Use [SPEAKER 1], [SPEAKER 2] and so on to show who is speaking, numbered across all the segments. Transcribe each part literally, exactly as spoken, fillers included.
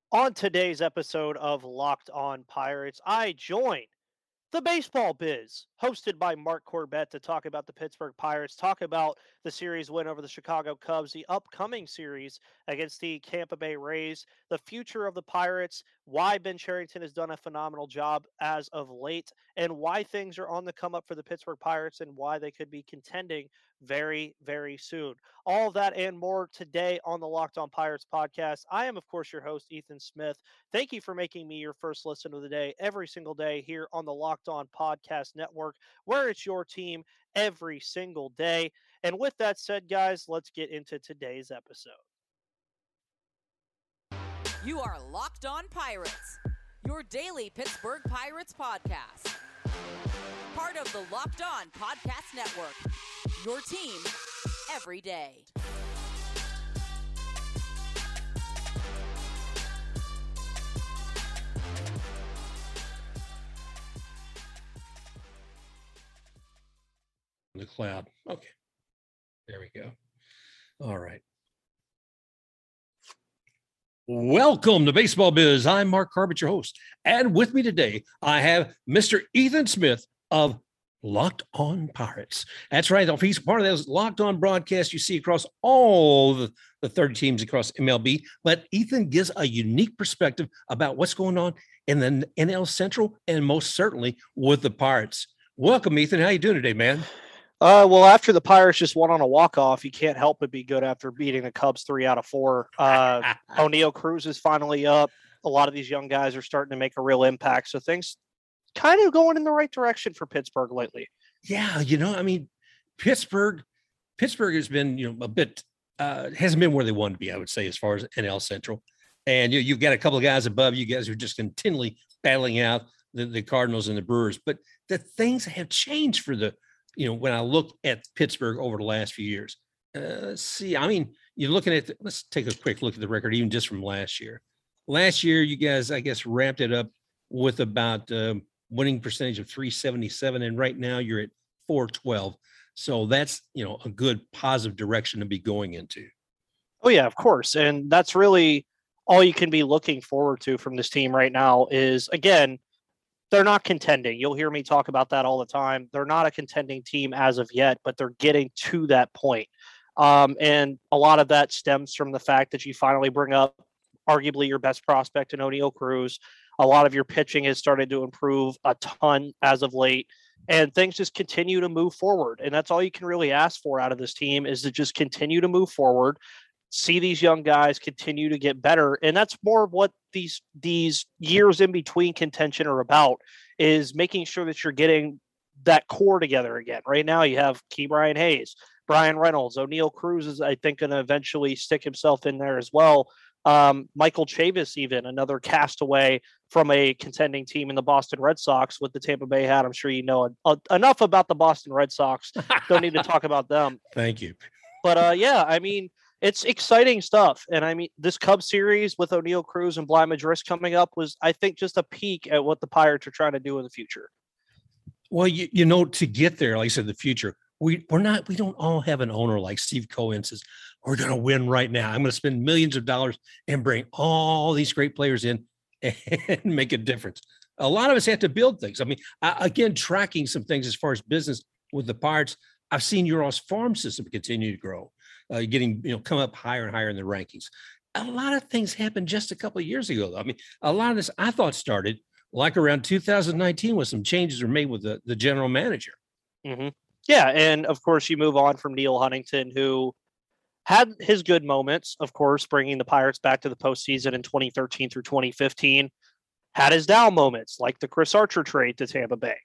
[SPEAKER 1] On today's episode of Locked On Pirates, I join the Baseball Biz, hosted by Mark Corbett, to talk about the Pittsburgh Pirates, talk about the series win over the Chicago Cubs, the upcoming series against the Tampa Bay Rays, the future of the Pirates, why Ben Cherington has done a phenomenal job as of late, and why things are on the come up for the Pittsburgh Pirates and why they could be contending very, very soon. All of that and more today on the Locked On Pirates podcast. I am, of course, your host, Ethan Smith. Thank you for making me your first listen of the day every single day here on the Locked On Podcast Network, where it's your team every single day. And with that said, guys, let's get into today's episode.
[SPEAKER 2] You are Locked On Pirates, your daily Pittsburgh Pirates podcast. Part of the Locked On Podcast Network, your team every day.
[SPEAKER 3] The cloud. Okay. There we go. All right. Welcome to Baseball Biz. I'm Mark Corbett, your host. And with me today, I have Mister Ethan Smith of Locked On Pirates. That's right. He's part of those Locked On broadcasts you see across all the, the thirty teams across M L B. But Ethan gives a unique perspective about what's going on in the N L Central and most certainly with the Pirates. Welcome, Ethan. How you doing today, man?
[SPEAKER 1] Uh, well, after the Pirates just won on a walk-off, you can't help but be good after beating the Cubs three out of four. Uh, O'Neill Cruz is finally up. A lot of these young guys are starting to make a real impact. So things kind of going in the right direction for Pittsburgh lately.
[SPEAKER 3] Yeah, you know, I mean, Pittsburgh, Pittsburgh has been, you know, a bit, uh, hasn't been where they wanted to be, I would say, as far as N L Central. And you, you've got a couple of guys above you guys who are just continually battling out the, the Cardinals and the Brewers. But the things have changed for the, you know, when I look at Pittsburgh over the last few years. Uh, see, I mean, you're looking at, the, let's take a quick look at the record, even just from last year. Last year, you guys, I guess, wrapped it up with about um, winning percentage of three seventy-seven. And right now you're at four twelve. So that's, you know, a good positive direction to be going into.
[SPEAKER 1] Oh, yeah, of course. And that's really all you can be looking forward to from this team right now is, again, they're not contending. You'll hear me talk about that all the time. They're not a contending team as of yet, but they're getting to that point. Um, and a lot of that stems from the fact that you finally bring up arguably your best prospect in O'Neill Cruz. A lot of your pitching has started to improve a ton as of late, and things just continue to move forward. And that's all you can really ask for out of this team is to just continue to move forward, see these young guys continue to get better. And that's more of what these these years in between contention are about, is making sure that you're getting that core together again. Right now you have Ke'Bryan Hayes, Brian Reynolds, O'Neill Cruz is, I think, going to eventually stick himself in there as well. Um, Michael Chavis, even another castaway from a contending team in the Boston Red Sox with the Tampa Bay hat. I'm sure you know uh, enough about the Boston Red Sox. Don't need to talk about them.
[SPEAKER 3] Thank you.
[SPEAKER 1] But uh, yeah, I mean, it's exciting stuff. And I mean, this Cubs series with O'Neill Cruz and Bly Madris coming up was, I think, just a peek at what the Pirates are trying to do in the future.
[SPEAKER 3] Well, you, you know, to get there, like I said, the future, we, we're not, we don't all have an owner like Steve Cohen says, we're going to win right now. I'm going to spend millions of dollars and bring all these great players in and make a difference. A lot of us have to build things. I mean, I, again, tracking some things as far as business with the Pirates, I've seen your all's farm system continue to grow. Uh, getting, you know, come up higher and higher in the rankings. A lot of things happened just a couple of years ago, though. I mean, a lot of this I thought started like around two thousand nineteen when some changes were made with the, the general manager.
[SPEAKER 1] Mm-hmm. Yeah. And of course, you move on from Neil Huntington, who had his good moments, of course, bringing the Pirates back to the postseason in twenty thirteen through twenty fifteen, had his down moments like the Chris Archer trade to Tampa Bay.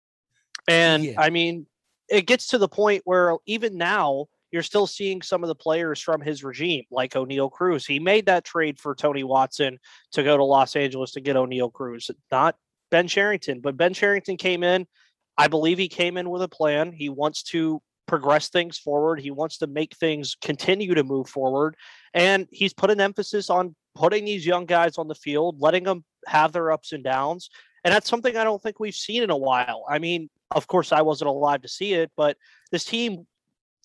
[SPEAKER 1] And yeah. I mean, it gets to the point where even now, you're still seeing some of the players from his regime, like O'Neill Cruz. He made that trade for Tony Watson to go to Los Angeles to get O'Neill Cruz, not Ben Cherington. But Ben Cherington came in. I believe he came in with a plan. He wants to progress things forward. He wants to make things continue to move forward. And he's put an emphasis on putting these young guys on the field, letting them have their ups and downs. And that's something I don't think we've seen in a while. I mean, of course, I wasn't alive to see it, but this team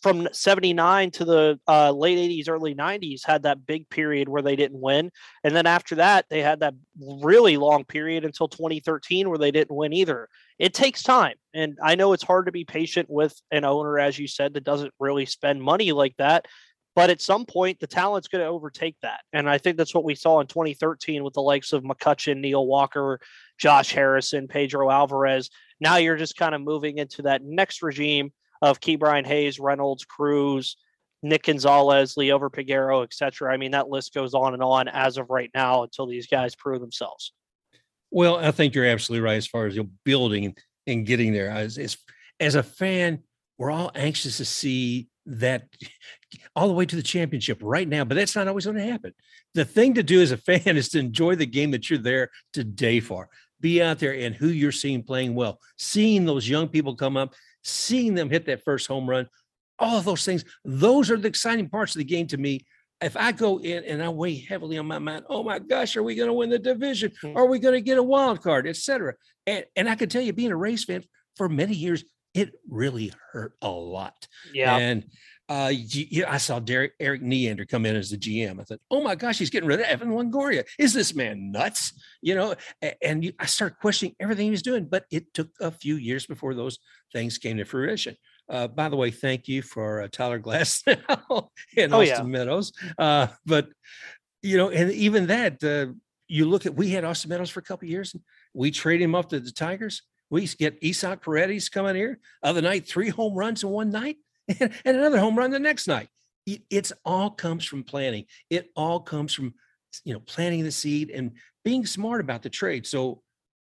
[SPEAKER 1] from seventy-nine to the uh, late eighties, early nineties had that big period where they didn't win. And then after that, they had that really long period until twenty thirteen where they didn't win either. It takes time. And I know it's hard to be patient with an owner, as you said, that doesn't really spend money like that. But at some point, the talent's going to overtake that. And I think that's what we saw in twenty thirteen with the likes of McCutchen, Neil Walker, Josh Harrison, Pedro Alvarez. Now you're just kind of moving into that next regime of Ke'Bryan Hayes, Reynolds, Cruz, Nick Gonzalez, Liover Peguero, et cetera. I mean, that list goes on and on as of right now until these guys prove themselves.
[SPEAKER 3] Well, I think you're absolutely right as far as you're building and getting there. As, as, as a fan, we're all anxious to see that all the way to the championship right now, but that's not always going to happen. The thing to do as a fan is to enjoy the game that you're there today for. Be out there and who you're seeing playing well, seeing those young people come up, seeing them hit that first home run, all of those things. Those are the exciting parts of the game to me. If I go in and I weigh heavily on my mind, oh my gosh, are we going to win the division? Are we going to get a wild card, et cetera? And, and I can tell you, being a Rays fan for many years, it really hurt a lot.
[SPEAKER 1] Yeah.
[SPEAKER 3] And uh, you, I saw Derek, Eric Neander come in as the G M. I thought, oh my gosh, he's getting rid of Evan Longoria. Is this man nuts? You know, and, and you, I started questioning everything he was doing, but it took a few years before those things came to fruition. Uh, by the way, thank you for uh, Tyler Glass and
[SPEAKER 1] oh,
[SPEAKER 3] Austin
[SPEAKER 1] yeah.
[SPEAKER 3] Meadows. Uh, but, you know, and even that, uh, you look at, we had Austin Meadows for a couple of years, and we traded him off to the Tigers. We get Isaac Paredes coming here. Other night, three home runs in one night and, and another home run the next night. It, it's all comes from planning. It all comes from, you know, planting the seed and being smart about the trade. So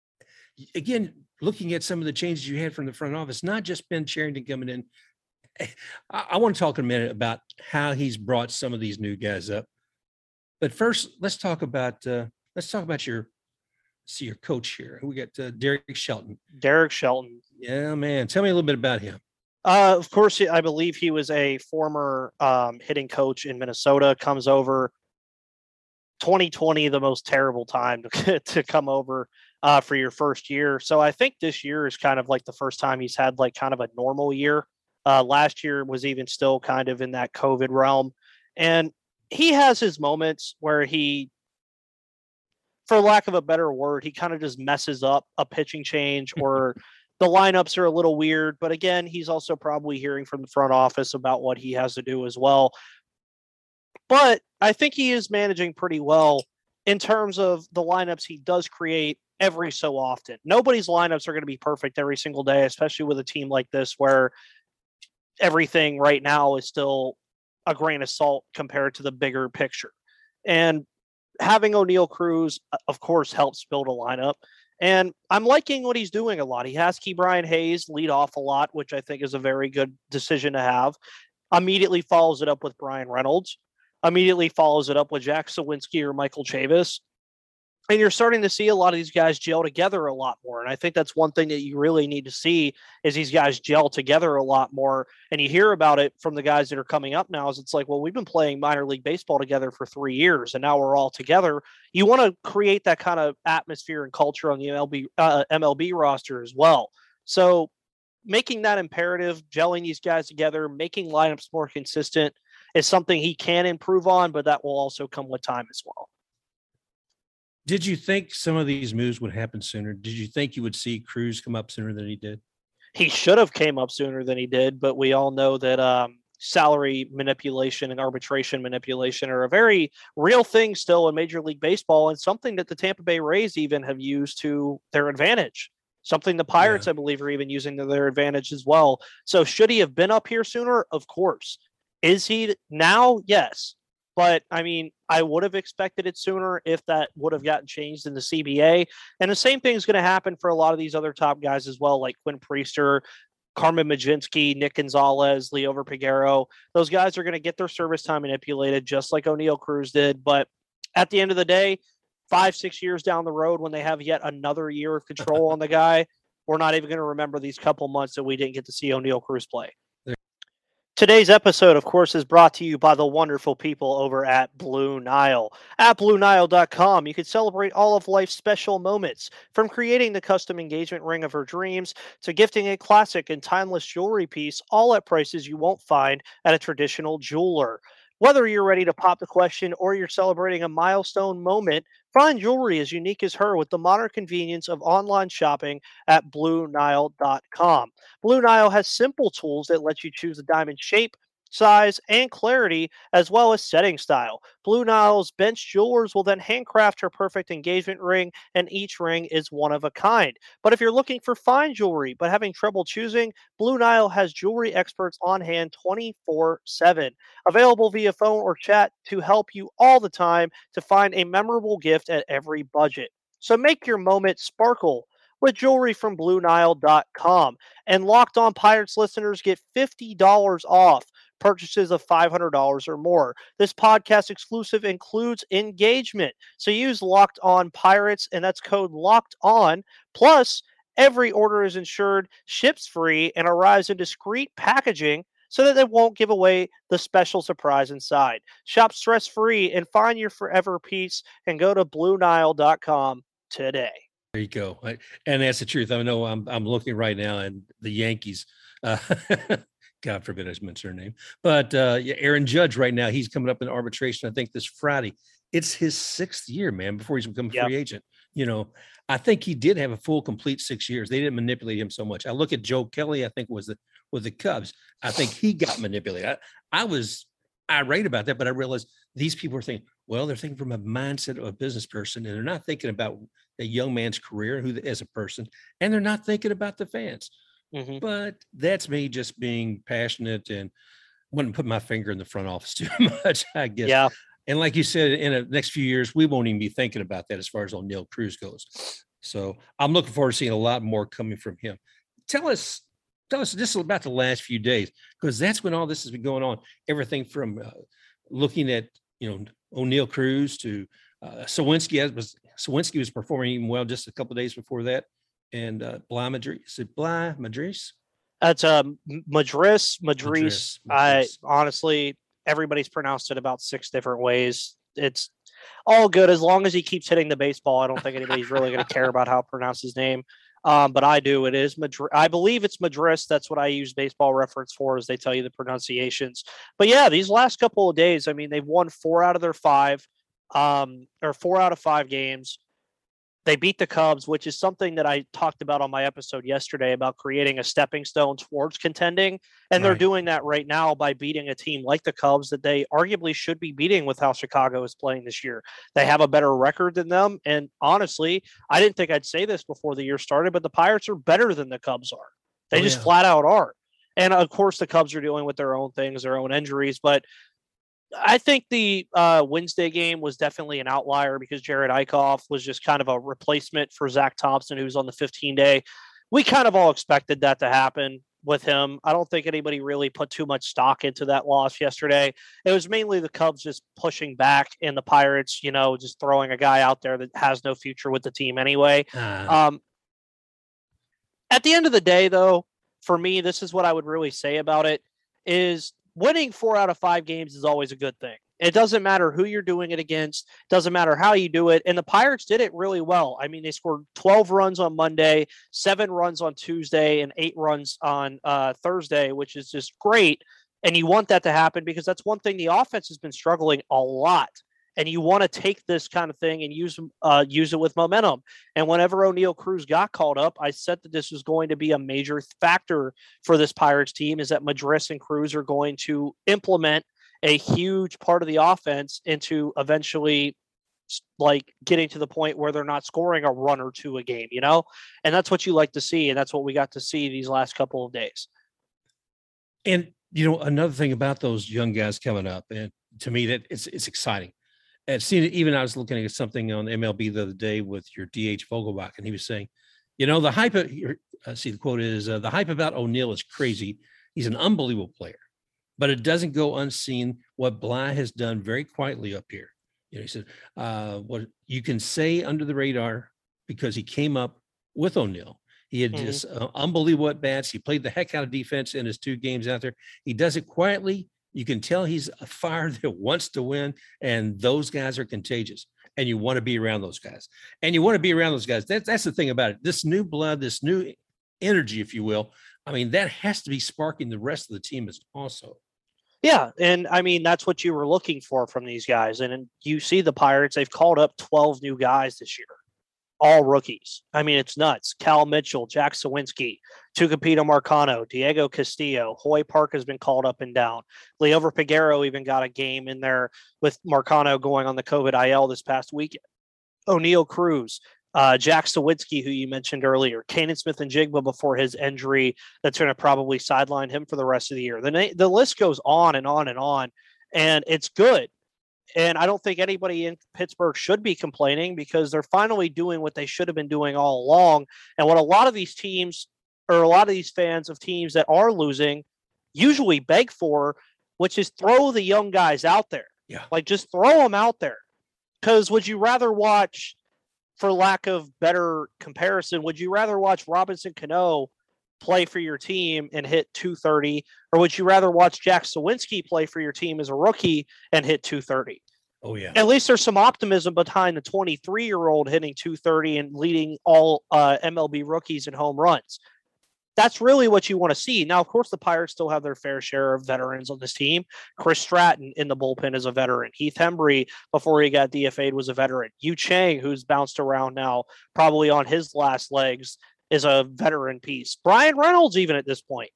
[SPEAKER 3] again, looking at some of the changes you had from the front office, not just Ben Cherington coming in. I, I want to talk in a minute about how he's brought some of these new guys up. But first, let's talk about uh, let's talk about your see your coach here. We got uh, Derek Shelton.
[SPEAKER 1] Derek Shelton.
[SPEAKER 3] Yeah, man. Tell me a little bit about him.
[SPEAKER 1] Uh, of course, I believe he was a former um, hitting coach in Minnesota. Comes over twenty twenty, the most terrible time to, to come over uh, for your first year. So I think this year is kind of like the first time he's had like kind of a normal year. Uh, last year was even still kind of in that COVID realm. And he has his moments where he, for lack of a better word, he kind of just messes up a pitching change or the lineups are a little weird. But again, he's also probably hearing from the front office about what he has to do as well. But I think he is managing pretty well in terms of the lineups he does create every so often. Nobody's lineups are going to be perfect every single day, especially with a team like this where everything right now is still a grain of salt compared to the bigger picture. And having O'Neill Cruz, of course, helps build a lineup. And I'm liking what he's doing a lot. He has Ke'Bryan Hayes lead off a lot, which I think is a very good decision to have. Immediately follows it up with Brian Reynolds. Immediately follows it up with Jack Sawinski or Michael Chavis. And you're starting to see a lot of these guys gel together a lot more. And I think that's one thing that you really need to see is these guys gel together a lot more. And you hear about it from the guys that are coming up now is it's like, well, we've been playing minor league baseball together for three years and now we're all together. You want to create that kind of atmosphere and culture on the M L B, uh, M L B roster as well. So making that imperative, gelling these guys together, making lineups more consistent is something he can improve on, but that will also come with time as well.
[SPEAKER 3] Did you think some of these moves would happen sooner? Did you think you would see Cruz come up sooner than he did?
[SPEAKER 1] He should have came up sooner than he did, but we all know that um, salary manipulation and arbitration manipulation are a very real thing still in Major League Baseball and something that the Tampa Bay Rays even have used to their advantage. Something the Pirates, yeah. I believe, are even using to their advantage as well. So should he have been up here sooner? Of course. Is he now? Yes. But, I mean, I would have expected it sooner if that would have gotten changed in the C B A. And the same thing is going to happen for a lot of these other top guys as well, like Quinn Priester, Carmen Mlodzinski, Nick Gonzalez, Liover Peguero. Those guys are going to get their service time manipulated just like O'Neill Cruz did. But at the end of the day, five, six years down the road when they have yet another year of control on the guy, we're not even going to remember these couple months that we didn't get to see O'Neill Cruz play. Today's episode, of course, is brought to you by the wonderful people over at Blue Nile. At Blue Nile dot com, you can celebrate all of life's special moments, from creating the custom engagement ring of her dreams to gifting a classic and timeless jewelry piece, all at prices you won't find at a traditional jeweler. Whether you're ready to pop the question or you're celebrating a milestone moment, find jewelry as unique as her with the modern convenience of online shopping at Blue Nile dot com. Blue Nile has simple tools that let you choose the diamond shape, size, and clarity, as well as setting style. Blue Nile's bench jewelers will then handcraft her perfect engagement ring, and each ring is one of a kind. But if you're looking for fine jewelry but having trouble choosing, Blue Nile has jewelry experts on hand twenty-four seven, available via phone or chat to help you all the time to find a memorable gift at every budget. So make your moment sparkle with jewelry from Blue Nile dot com. And Locked On Pirates listeners get fifty dollars off purchases of five hundred dollars or more. This podcast exclusive includes engagement. So use Locked On Pirates, and that's code Locked On. Plus, every order is insured, ships free, and arrives in discreet packaging so that they won't give away the special surprise inside. Shop stress-free and find your forever piece, and go to Blue Nile dot com today.
[SPEAKER 3] There you go. I, and that's the truth. I know I'm I'm looking right now, and the Yankees, uh, God forbid I mention their name, but uh, yeah, Aaron Judge right now, he's coming up in arbitration, I think this Friday. It's his sixth year, man, before he's become a
[SPEAKER 1] Yep.
[SPEAKER 3] free agent. You know, I think he did have a full, complete six years. They didn't manipulate him so much. I look at Joe Kelly, I think was the with the Cubs. I think he got manipulated. I, I was irate about that, but I realized these people are thinking, well, they're thinking from a mindset of a business person, and they're not thinking about a young man's career who as a person, and they're not thinking about the fans.
[SPEAKER 1] Mm-hmm.
[SPEAKER 3] But that's me just being passionate and wouldn't put my finger in the front office too much, I guess.
[SPEAKER 1] Yeah.
[SPEAKER 3] And like you said, in the next few years, we won't even be thinking about that as far as O'Neill Cruz goes. So I'm looking forward to seeing a lot more coming from him. Tell us, tell us just about the last few days, because that's when all this has been going on. Everything from uh, looking at, you know, O'Neill Cruz to uh, Sawinski was Sawinski was performing even well just a couple of days before that. And uh, Bly Madris, is it Bly Madris?
[SPEAKER 1] That's um, Madris, Madris.
[SPEAKER 3] Madris,
[SPEAKER 1] I
[SPEAKER 3] Madris.
[SPEAKER 1] honestly, everybody's pronounced it about six different ways. It's all good as long as he keeps hitting the baseball. I don't think anybody's really going to care about how to pronounce his name. Um, but I do. It is Madrid. I believe it's Madris. That's what I use Baseball Reference for, as they tell you the pronunciations. But yeah, these last couple of days, I mean, they've won four out of their five, um, or four out of five games. They beat the Cubs, which is something that I talked about on my episode yesterday about creating a stepping stone towards contending. And they're
[SPEAKER 3] Right.
[SPEAKER 1] doing that right now by beating a team like the Cubs that they arguably should be beating with how Chicago is playing this year. They have a better record than them. And honestly, I didn't think I'd say this before the year started, but the Pirates are better than the Cubs are. They
[SPEAKER 3] Oh,
[SPEAKER 1] just
[SPEAKER 3] yeah.
[SPEAKER 1] flat out are. And of course, the Cubs are dealing with their own things, their own injuries. But I think the uh, Wednesday game was definitely an outlier because Jared Eichhoff was just kind of a replacement for Zach Thompson, who's on the fifteen day. We kind of all expected that to happen with him. I don't think anybody really put too much stock into that loss yesterday. It was mainly the Cubs just pushing back and the Pirates, you know, just throwing a guy out there that has no future with the team anyway.
[SPEAKER 3] Uh,
[SPEAKER 1] Um, at the end of the day, though, for me, this is what I would really say about it is winning four out of five games is always a good thing. It doesn't matter who you're doing it against. Doesn't matter how you do it. And the Pirates did it really well. I mean, they scored twelve runs on Monday, seven runs on Tuesday, and eight runs on uh, Thursday, which is just great. And you want that to happen because that's one thing the offense has been struggling a lot. And you want to take this kind of thing and use uh, use it with momentum. And whenever O'Neill Cruz got called up, I said that this was going to be a major factor for this Pirates team, is that Madris and Cruz are going to implement a huge part of the offense into eventually like getting to the point where they're not scoring a run or two a game, you know? And that's what you like to see. And that's what we got to see these last couple of days.
[SPEAKER 3] And, you know, another thing about those young guys coming up, and to me, that it's it's exciting. And seeing it, even I was looking at something on M L B the other day with your D H Vogelbach, and he was saying, you know, the hype, of, uh, see, the quote is, uh, the hype about O'Neill is crazy. He's an unbelievable player, but it doesn't go unseen what Bly has done very quietly up here. You know, he said, uh, what you can say under the radar because he came up with O'Neill. He had
[SPEAKER 1] Mhm.
[SPEAKER 3] just uh, unbelievable at bats. He played the heck out of defense in his two games out there. He does it quietly. You can tell he's a fire that wants to win, and those guys are contagious. And you want to be around those guys. And you want to be around those guys. That's that's the thing about it. This new blood, this new energy, if you will. I mean, that has to be sparking the rest of the team as also.
[SPEAKER 1] Yeah, and I mean that's what you were looking for from these guys. And, and you see the Pirates; they've called up twelve new guys this year, all rookies. I mean, it's nuts. Cal Mitchell, Jack Sawinski, Tucapito Marcano, Diego Castillo, Hoy Park has been called up and down. Leover Piguero even got a game in there with Marcano going on the COVID I L this past weekend. O'Neal Cruz, uh, Jack Sawinski, who you mentioned earlier, Kanan Smith and Jigba before his injury that's going to probably sideline him for the rest of the year. The, na- the list goes on and on and on, and it's good. And I don't think anybody in Pittsburgh should be complaining because they're finally doing what they should have been doing all along. And what a lot of these teams or a lot of these fans of teams that are losing usually beg for, which is throw the young guys out there.
[SPEAKER 3] Yeah.
[SPEAKER 1] Like just throw them out there. Because would you rather watch, for lack of better comparison, would you rather watch Robinson Cano play for your team and hit two thirty, or would you rather watch Jack Sawinski play for your team as a rookie and hit two thirty?
[SPEAKER 3] Oh, yeah.
[SPEAKER 1] At least there's some optimism behind the twenty-three-year-old hitting two thirty and leading all uh, M L B rookies in home runs. That's really what you want to see. Now, of course, the Pirates still have their fair share of veterans on this team. Chris Stratton in the bullpen is a veteran. Heath Hembry, before he got D F A'd, was a veteran. Yu Chang, who's bounced around now, probably on his last legs, is a veteran piece. Brian Reynolds, even at this point,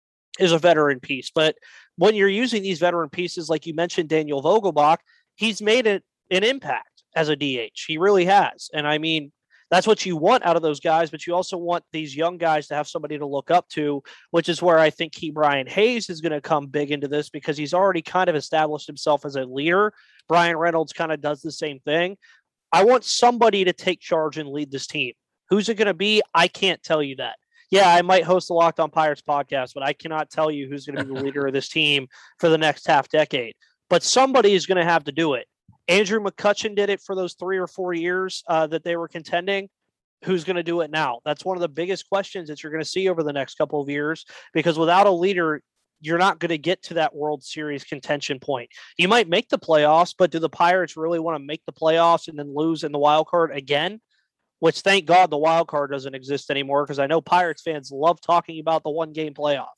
[SPEAKER 1] is a veteran piece. But when you're using these veteran pieces, like you mentioned, Daniel Vogelbach, he's made it an impact as a D H. He really has. And I mean, that's what you want out of those guys, but you also want these young guys to have somebody to look up to, which is where I think Key Brian Hayes is going to come big into this because he's already kind of established himself as a leader. Brian Reynolds kind of does the same thing. I want somebody to take charge and lead this team. Who's it going to be? I can't tell you that. Yeah, I might host the Locked On Pirates podcast, but I cannot tell you who's going to be the leader of this team for the next half decade. But somebody is going to have to do it. Andrew McCutchen did it for those three or four years uh, that they were contending. Who's going to do it now? That's one of the biggest questions that you're going to see over the next couple of years, because without a leader, you're not going to get to that World Series contention point. You might make the playoffs, but do the Pirates really want to make the playoffs and then lose in the wild card again? Which, thank God, the wild card doesn't exist anymore, because I know Pirates fans love talking about the one game playoff.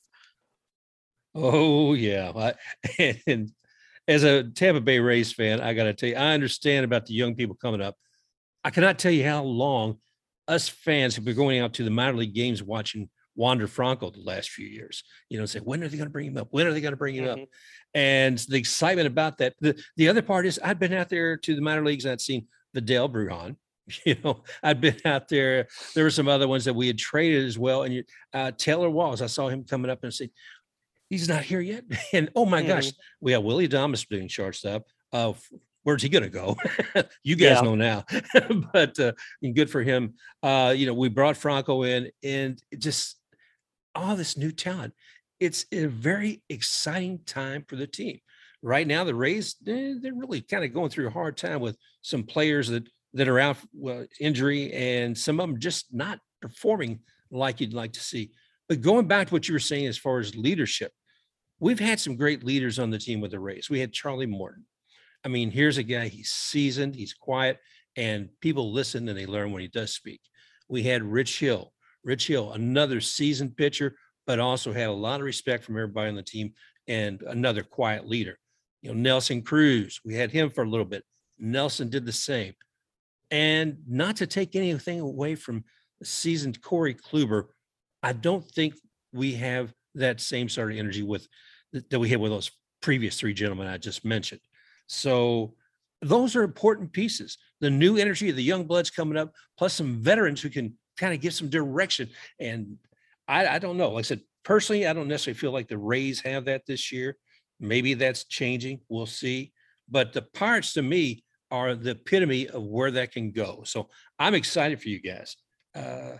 [SPEAKER 3] Oh, yeah. I, and as a Tampa Bay Rays fan, I got to tell you, I understand about the young people coming up. I cannot tell you how long us fans have been going out to the minor league games watching Wander Franco the last few years, you know, say, when are they going to bring him up? When are they going to bring him mm-hmm. up? And the excitement about that. The, the other part is I've been out there to the minor leagues and I'd seen Vidal Brujan. You know, I'd been out there. There were some other ones that we had traded as well. And uh, Taylor Walls, I saw him coming up and say, he's not here yet. And oh my mm-hmm. gosh, we have Willie Adames doing shortstop. Uh, where's he going to go? You guys yeah. know now, but uh, good for him. Uh, you know, we brought Franco in and just all this new talent. It's a very exciting time for the team. Right now, the Rays, they're really kind of going through a hard time with some players that, that are out well, injury, and some of them just not performing like you'd like to see. But going back to what you were saying as far as leadership, we've had some great leaders on the team with the Rays. We had Charlie Morton. I mean, here's a guy, he's seasoned, he's quiet, and people listen and they learn when he does speak. We had Rich Hill. Rich Hill, another seasoned pitcher, but also had a lot of respect from everybody on the team, and another quiet leader. You know, Nelson Cruz, we had him for a little bit. Nelson did the same. And not to take anything away from the seasoned Corey Kluber, I don't think we have that same sort of energy with that we had with those previous three gentlemen I just mentioned. So those are important pieces. The new energy of the young bloods coming up, plus some veterans who can kind of give some direction. And I, I don't know. Like I said, personally, I don't necessarily feel like the Rays have that this year. Maybe that's changing. We'll see. But the Pirates, to me, are the epitome of where that can go. So I'm excited for you guys. Uh,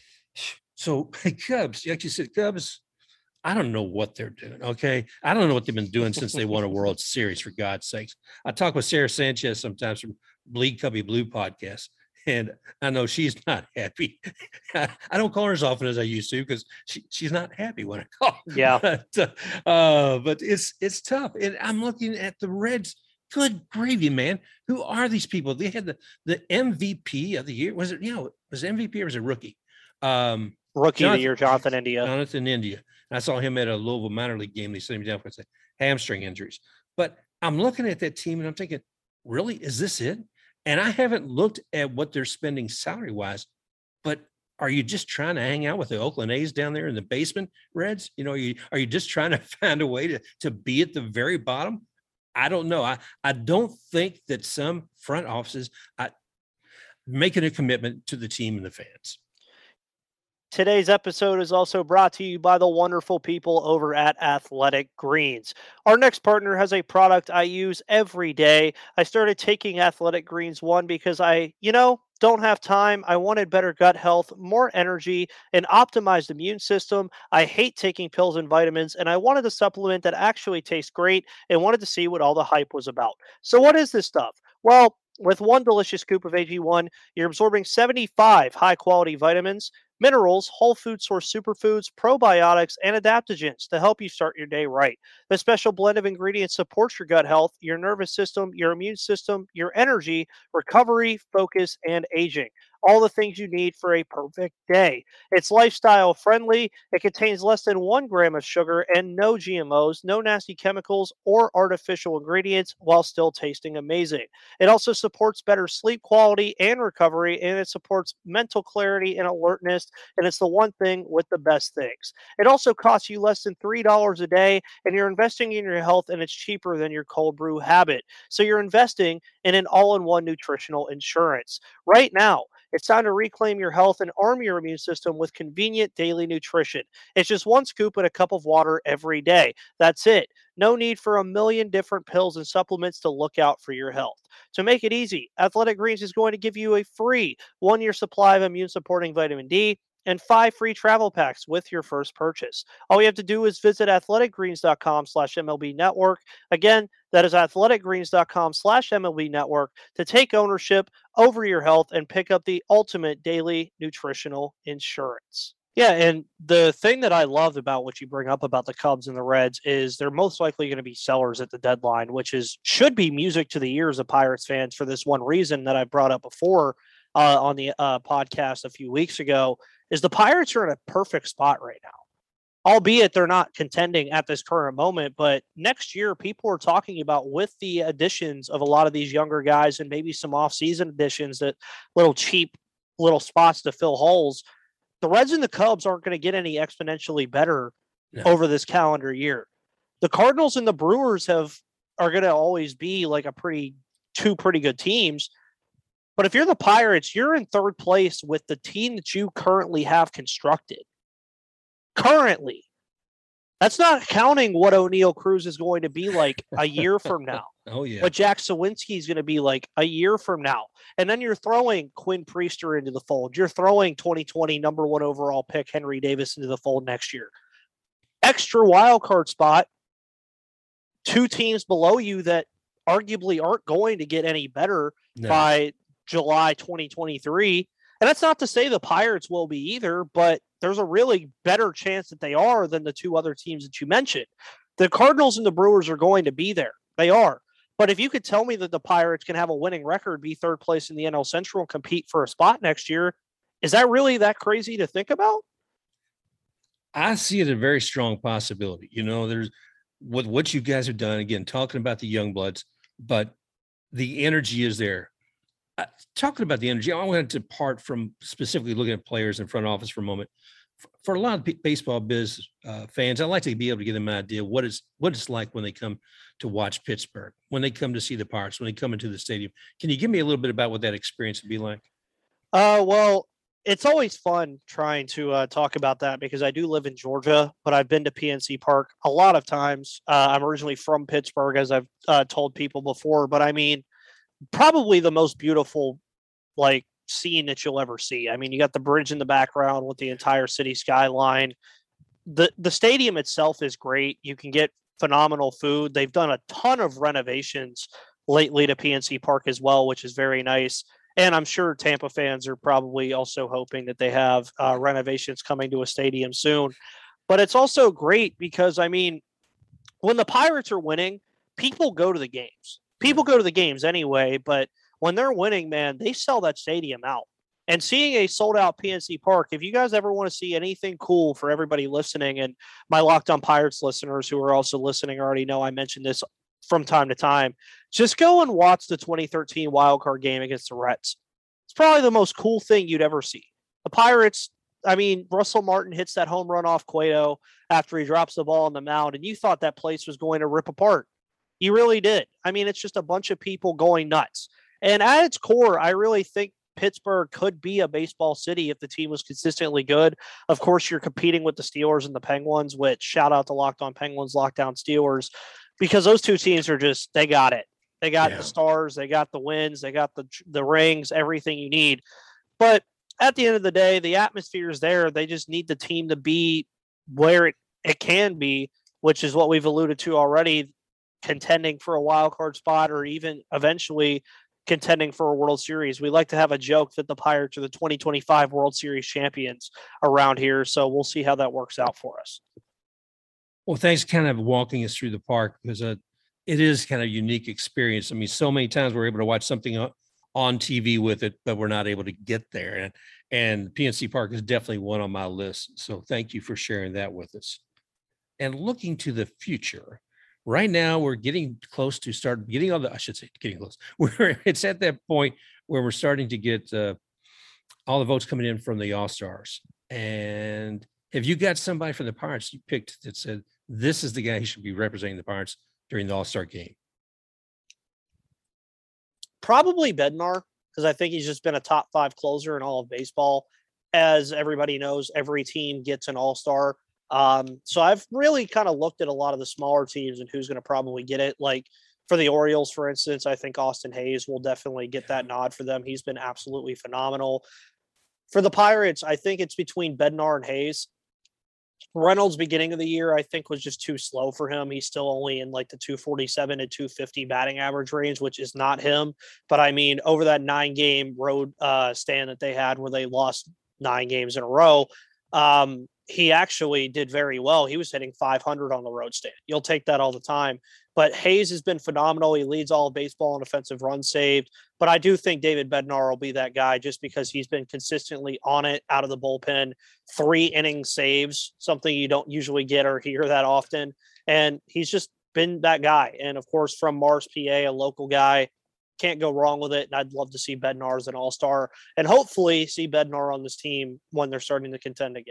[SPEAKER 3] so Cubs, like you said, Cubs, I don't know what they're doing. Okay. I don't know what they've been doing since they won a World Series, for God's sakes. I talk with Sarah Sanchez sometimes from Bleed Cubby Blue podcast. and I know she's not happy. I don't call her as often as I used to because she, she's not happy when I call.
[SPEAKER 1] Yeah.
[SPEAKER 3] But, uh, but it's it's tough. And I'm looking at the Reds. Good gravy, man. Who are these people? They had the, the M V P of the year. Was it, you know, was it M V P or was it rookie? Um,
[SPEAKER 1] Rookie of
[SPEAKER 3] Jonathan,
[SPEAKER 1] the year, Jonathan India.
[SPEAKER 3] Jonathan India. I saw him at a Louisville minor league game. They sent him down for hamstring injuries. But I'm looking at that team and I'm thinking, really, is this it? And I haven't looked at what they're spending salary wise, but are you just trying to hang out with the Oakland A's down there in the basement, Reds? You know, are you, are you just trying to find a way to, to be at the very bottom? I don't know. I, I don't think that some front offices are making a commitment to the team and the fans.
[SPEAKER 1] Today's episode is also brought to you by the wonderful people over at Athletic Greens. Our next partner has a product I use every day. I started taking Athletic Greens one because I, you know, don't have time. I wanted better gut health, more energy, an optimized immune system. I hate taking pills and vitamins, and I wanted a supplement that actually tastes great and wanted to see what all the hype was about. So what is this stuff? Well, with one delicious scoop of A G one, you're absorbing seventy-five high-quality vitamins, minerals, whole food source superfoods, probiotics, and adaptogens to help you start your day right. The special blend of ingredients supports your gut health, your nervous system, your immune system, your energy, recovery, focus, and aging. All the things you need for a perfect day. It's lifestyle friendly. It contains less than one gram of sugar and no G M Os, no nasty chemicals or artificial ingredients while still tasting amazing. It also supports better sleep quality and recovery, and it supports mental clarity and alertness. And it's the one thing with the best things. It also costs you less than three dollars a day, and you're investing in your health, and it's cheaper than your cold brew habit. So you're investing in an all-in-one nutritional insurance. Right now, it's time to reclaim your health and arm your immune system with convenient daily nutrition. It's just one scoop in a cup of water every day. That's it. No need for a million different pills and supplements to look out for your health. To make it easy, Athletic Greens is going to give you a free one-year supply of immune-supporting vitamin D and five free travel packs with your first purchase. All you have to do is visit athleticgreens.com slash MLB network. Again, that is athleticgreens.com slash MLB network to take ownership over your health and pick up the ultimate daily nutritional insurance. Yeah, and the thing that I loved about what you bring up about the Cubs and the Reds is they're most likely going to be sellers at the deadline, which is should be music to the ears of Pirates fans for this one reason that I brought up before uh, on the uh, podcast a few weeks ago, is the Pirates are in a perfect spot right now. Albeit they're not contending at this current moment, but next year people are talking about with the additions of a lot of these younger guys and maybe some off-season additions, that little cheap little spots to fill holes. The Reds and the Cubs aren't going to get any exponentially better no. over this calendar year. The Cardinals and the Brewers have are going to always be like a pretty two pretty good teams. But if you're the Pirates, you're in third place with the team that you currently have constructed. Currently. That's not counting what O'Neal Cruz is going to be like a year from now.
[SPEAKER 3] Oh, yeah.
[SPEAKER 1] What Jack Sawinski is going to be like a year from now. And then you're throwing Quinn Priester into the fold. You're throwing twenty twenty number one overall pick Henry Davis into the fold next year. Extra wild card spot. Two teams below you that arguably aren't going to get any better no. by July twenty twenty-three. And that's not to say the Pirates will be either, but there's a really better chance that they are than the two other teams that you mentioned. The Cardinals and the Brewers are going to be there. They are. But if you could tell me that the Pirates can have a winning record, be third place in the N L Central, and compete for a spot next year, is that really that crazy to think about?
[SPEAKER 3] I see it a very strong possibility. You know, there's with what you guys have done, again, talking about the young bloods, but the energy is there. Uh, talking about the energy, I wanted to part from specifically looking at players in front office for a moment. For, for a lot of p- baseball biz uh, fans, I'd like to be able to give them an idea what is what it's like when they come to watch Pittsburgh, when they come to see the Pirates, when they come into the stadium. Can you give me a little bit about what that experience would be like?
[SPEAKER 1] Uh, well, it's always fun trying to uh, talk about that because I do live in Georgia, but I've been to P N C Park a lot of times. Uh, I'm originally from Pittsburgh, as I've uh, told people before, but I mean, probably the most beautiful like scene that you'll ever see. I mean, you got the bridge in the background with the entire city skyline. The the stadium itself is great. You can get phenomenal food. They've done a ton of renovations lately to P N C Park as well, which is very nice. And I'm sure Tampa fans are probably also hoping that they have uh, renovations coming to a stadium soon. But it's also great because, I mean, when the Pirates are winning, people go to the games. People go to the games anyway, but when they're winning, man, they sell that stadium out. And seeing a sold out P N C Park, if you guys ever want to see anything cool for everybody listening, and my Locked On Pirates listeners who are also listening already know I mention this from time to time, just go and watch the twenty thirteen wildcard game against the Reds. It's probably the most cool thing you'd ever see. The Pirates, I mean, Russell Martin hits that home run off Cueto after he drops the ball on the mound, and you thought that place was going to rip apart. You really did. I mean, it's just a bunch of people going nuts. And at its core, I really think Pittsburgh could be a baseball city if the team was consistently good. Of course, you're competing with the Steelers and the Penguins, which shout out to Locked On Penguins, Lockdown Steelers, because those two teams are just, they got it. They got yeah. the stars, they got the wins, they got the the rings, everything you need. But at the end of the day, the atmosphere is there. They just need the team to be where it, it can be, which is what we've alluded to already, contending for a wild card spot or even eventually contending for a World Series. We like to have a joke that the Pirates are the twenty twenty-five World Series champions around here. So we'll see how that works out for us.
[SPEAKER 3] Well, thanks kind of walking us through the park, because uh, it is kind of a unique experience. I mean, so many times we're able to watch something on, on T V with it, but we're not able to get there. And, and P N C Park is definitely one on my list. So thank you for sharing that with us. And looking to the future, right now, we're getting close to start getting all the, I should say getting close. We're, it's at that point where we're starting to get uh, all the votes coming in from the All-Stars. And have you got somebody from the Pirates you picked that said, this is the guy who should be representing the Pirates during the All-Star game?
[SPEAKER 1] Probably Bednar, because I think he's just been a top five closer in all of baseball. As everybody knows, every team gets an All-Star. Um, so I've really kind of looked at a lot of the smaller teams and who's going to probably get it. Like for the Orioles, for instance, I think Austin Hayes will definitely get that nod for them. He's been absolutely phenomenal. For the Pirates, I think it's between Bednar and Hayes. Reynolds, beginning of the year, I think was just too slow for him. He's still only in like the two forty-seven to two fifty batting average range, which is not him. But I mean, over that nine game road uh, stand that they had where they lost nine games in a row, um, he actually did very well. He was hitting five hundred on the road stand. You'll take that all the time. But Hayes has been phenomenal. He leads all of baseball in offensive runs saved. But I do think David Bednar will be that guy just because he's been consistently on it out of the bullpen. Three inning saves, something you don't usually get or hear that often. And he's just been that guy. And, of course, from Mars, P A, a local guy, can't go wrong with it. And I'd love to see Bednar as an all-star and hopefully see Bednar on this team when they're starting to contend again.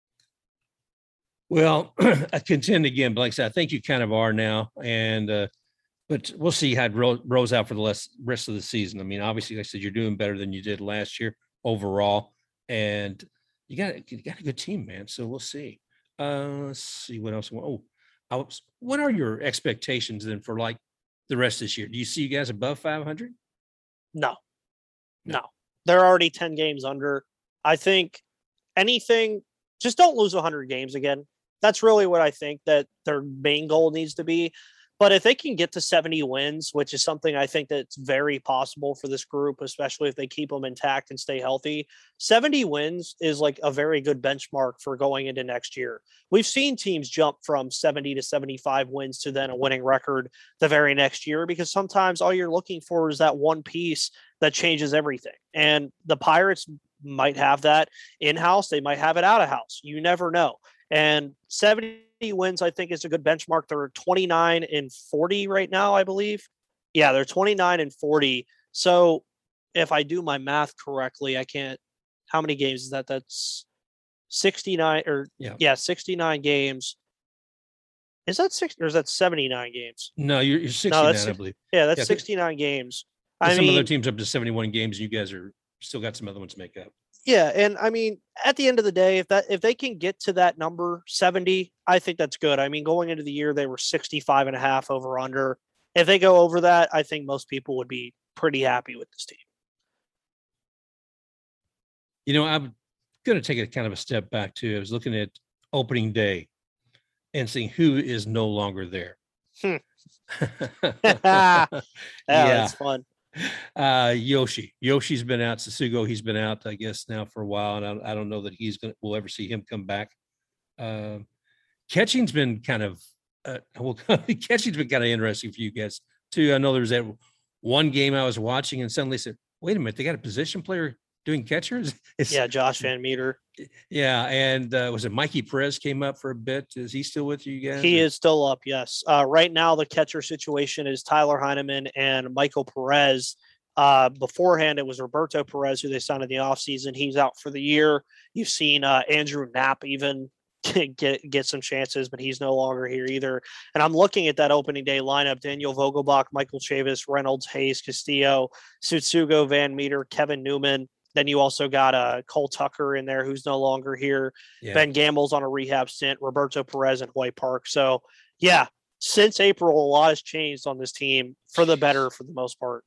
[SPEAKER 3] Well, I contend again, but like I said, I think you kind of are now. And, uh, but we'll see how it ro- rolls out for the less, rest of the season. I mean, obviously, like I said, you're doing better than you did last year overall. And you got, you got a good team, man. So we'll see. Uh, let's see what else. Oh, I was, what are your expectations then for like the rest of this year? Do you see you guys above five hundred?
[SPEAKER 1] No, no, they're already ten games under. I think anything, just don't lose one hundred games again. That's really what I think that their main goal needs to be. But if they can get to seventy wins, which is something I think that's very possible for this group, especially if they keep them intact and stay healthy, seventy wins is like a very good benchmark for going into next year. We've seen teams jump from seventy to seventy-five wins to then a winning record the very next year, because sometimes all you're looking for is that one piece that changes everything. And the Pirates might have that in-house. They might have it out of house. You never know. And seventy wins, I think, is a good benchmark. They're twenty-nine and forty right now, I believe. Yeah, they're twenty-nine and forty. So if I do my math correctly, I can't, how many games is that? That's sixty-nine or yeah, yeah sixty-nine games. Is that six or is that seventy-nine games?
[SPEAKER 3] No, you're, you're sixty-nine,
[SPEAKER 1] no, that's,
[SPEAKER 3] I believe.
[SPEAKER 1] Yeah, that's yeah, sixty-nine games.
[SPEAKER 3] I some
[SPEAKER 1] mean,
[SPEAKER 3] other teams up to seventy-one games. You guys are still got some other ones to make up.
[SPEAKER 1] Yeah, and I mean, at the end of the day, if that if they can get to that number seventy, I think that's good. I mean, going into the year, they were sixty-five and a half over under. If they go over that, I think most people would be pretty happy with this team.
[SPEAKER 3] You know, I'm going to take a kind of a step back too. I was looking at opening day and seeing who is no longer there.
[SPEAKER 1] Hmm. yeah, yeah, that's fun.
[SPEAKER 3] uh, Yoshi. Yoshi's been out. Sasugo, he's been out, I guess, now for a while, and I, I don't know that he's gonna. We'll ever see him come back. Uh, catching's been kind of. Uh, well, catching's been kind of interesting for you guys too. I know there was that one game I was watching, and suddenly said, "Wait a minute, they got a position player doing catchers." It's,
[SPEAKER 1] Yeah, Josh Van Meter.
[SPEAKER 3] yeah, and uh, was it Mikey Perez came up for a bit? Is he still with you guys?
[SPEAKER 1] He
[SPEAKER 3] or?
[SPEAKER 1] is still up, yes. Uh, right now, the catcher situation is Tyler Heineman and Michael Perez. Uh, beforehand, it was Roberto Perez, who they signed in the offseason. He's out for the year. You've seen uh, Andrew Knapp even get get some chances, but he's no longer here either. And I'm looking at that opening day lineup: Daniel Vogelbach, Michael Chavis, Reynolds, Hayes, Castillo, Sutsugo, Van Meter, Kevin Newman. Then you also got uh, Cole Tucker in there, who's no longer here.
[SPEAKER 3] Yeah.
[SPEAKER 1] Ben Gamble's on a rehab stint, Roberto Perez and Hoy Park. So, yeah, since April, a lot has changed on this team for the better for the most part.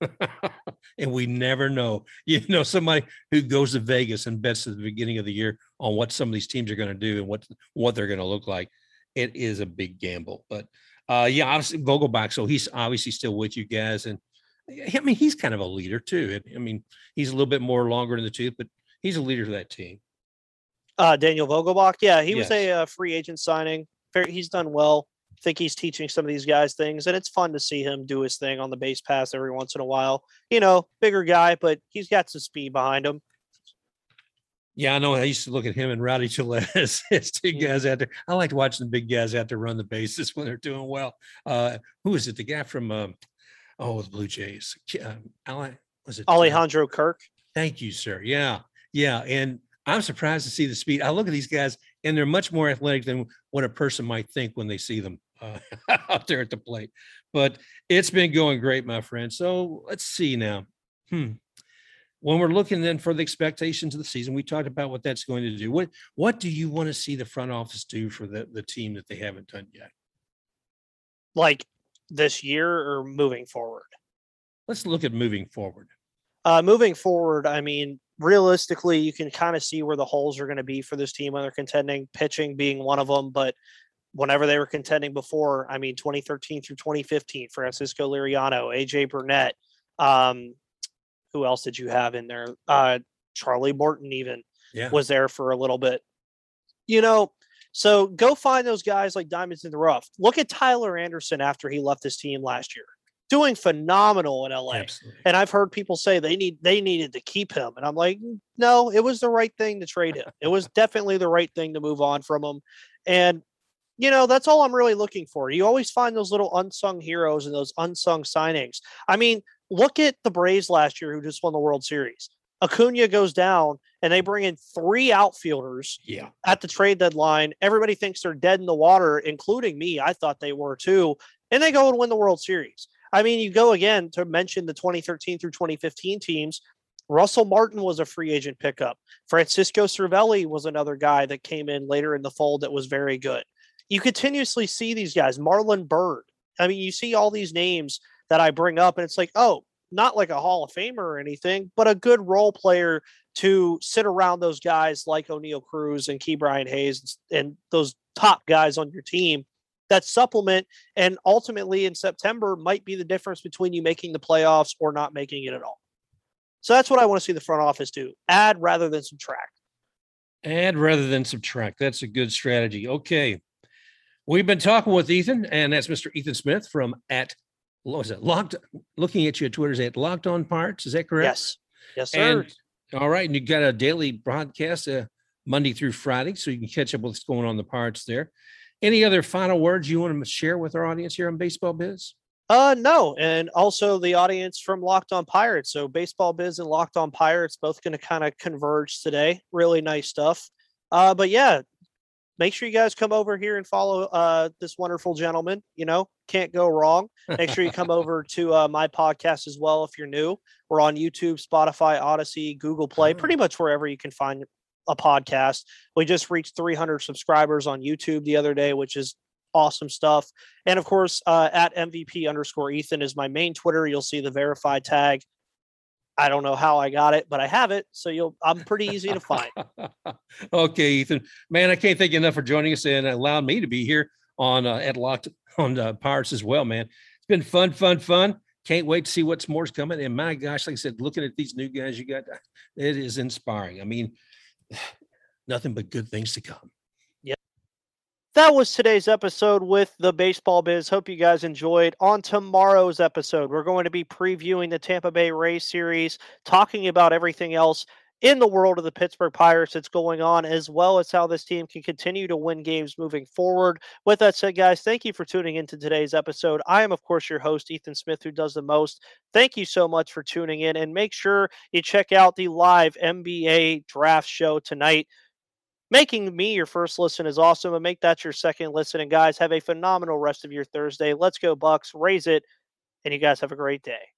[SPEAKER 3] And we never know. You know, somebody who goes to Vegas and bets at the beginning of the year on what some of these teams are going to do and what what they're going to look like, it is a big gamble. But uh, yeah, obviously Vogelbach. So he's obviously still with you guys, and I mean he's kind of a leader too. I mean he's a little bit more longer in the tooth, but he's a leader of that team.
[SPEAKER 1] Uh, Daniel Vogelbach, yeah, he was
[SPEAKER 3] Yes.
[SPEAKER 1] a uh, free agent signing. Very, he's done well. I think he's teaching some of these guys things, and it's fun to see him do his thing on the base pass every once in a while. You know, bigger guy, but he's got some speed behind him.
[SPEAKER 3] Yeah, I know. I used to look at him and Rowdy Tellez as two guys out there. I liked watching the big guys out there run the bases when they're doing well. Uh, who is it? The guy from um, oh, the Blue Jays. Um, Ali, was it uh,
[SPEAKER 1] Alejandro Kirk?
[SPEAKER 3] Thank you, sir. Yeah, yeah. And I'm surprised to see the speed. I look at these guys, and they're much more athletic than what a person might think when they see them uh, out there at the plate. But it's been going great, my friend. So let's see now. Hmm. When we're looking then for the expectations of the season, we talked about what that's going to do. What what do you want to see the front office do for the, the team that they haven't done yet?
[SPEAKER 1] Like this year or moving forward?
[SPEAKER 3] Let's look at moving forward.
[SPEAKER 1] Uh, moving forward, I mean, realistically, you can kind of see where the holes are going to be for this team when they're contending, pitching being one of them. But whenever they were contending before, I mean, twenty thirteen through twenty fifteen, Francisco Liriano, A J Burnett, um, who else did you have in there? Uh, Charlie Morton even
[SPEAKER 3] Yeah.
[SPEAKER 1] was there for a little bit. You know, so go find those guys like diamonds in the rough. Look at Tyler Anderson after he left this team last year, doing phenomenal in L A.
[SPEAKER 3] Absolutely.
[SPEAKER 1] And I've heard people say they need they needed to keep him, and I'm like, no, it was the right thing to trade him. It was definitely the right thing to move on from him. And you know, that's all I'm really looking for. You always find those little unsung heroes and those unsung signings. I mean, look at the Braves last year who just won the World Series. Acuna goes down and they bring in three outfielders
[SPEAKER 3] Yeah.
[SPEAKER 1] at the trade deadline. Everybody thinks they're dead in the water, including me. I thought they were too. And they go and win the World Series. I mean, you go again to mention the twenty thirteen through twenty fifteen teams. Russell Martin was a free agent pickup. Francisco Cervelli was another guy that came in later in the fold that was very good. You continuously see these guys. Marlon Byrd. I mean, you see all these names that I bring up, and it's like, oh, not like a Hall of Famer or anything, but a good role player to sit around those guys like O'Neal Cruz and Key Brian Hayes and those top guys on your team that supplement and ultimately in September might be the difference between you making the playoffs or not making it at all. So that's what I want to see the front office do. Add rather than subtract.
[SPEAKER 3] Add rather than subtract. That's a good strategy. Okay. We've been talking with Ethan, and that's Mister Ethan Smith from at what was it? Locked looking at you at Twitter's at Locked On Parts. Is that correct?
[SPEAKER 1] Yes. Yes, sir.
[SPEAKER 3] And all right. And you got a daily broadcast uh, Monday through Friday, so you can catch up with what's going on in the parts there. Any other final words you want to share with our audience here on Baseball Biz?
[SPEAKER 1] Uh, no. And also the audience from Locked On Pirates. So Baseball Biz and Locked On Pirates both going to kind of converge today. Really nice stuff. Uh, but yeah, make sure you guys come over here and follow uh, this wonderful gentleman. You know, can't go wrong. Make sure you come over to uh, my podcast as well if you're new. We're on YouTube, Spotify, Odyssey, Google Play, pretty much wherever you can find a podcast. We just reached three hundred subscribers on YouTube the other day, which is awesome stuff. And of course, uh, at M V P underscore Ethan is my main Twitter. You'll see the verified tag. I don't know how I got it, but I have it. So you'll, I'm pretty easy to find.
[SPEAKER 3] Okay, Ethan, man, I can't thank you enough for joining us and allowing me to be here on uh, at Locked on uh, Pirates as well, man. It's been fun, fun, fun. can't wait to see what's more's coming. And my gosh, like I said, looking at these new guys you got, it is inspiring. I mean, nothing but good things to come.
[SPEAKER 1] That was today's episode with the Baseball Biz. Hope you guys enjoyed. On tomorrow's episode, we're going to be previewing the Tampa Bay Rays series, talking about everything else in the world of the Pittsburgh Pirates that's going on, as well as how this team can continue to win games moving forward. With that said, guys, thank you for tuning into today's episode. I am, of course, your host, Ethan Smith, who does the most. Thank you so much for tuning in, and make sure you check out the live N B A draft show tonight. Making me your first listen is awesome, and make that your second listen. And guys, have a phenomenal rest of your Thursday. Let's go Bucks, raise it, and you guys have a great day.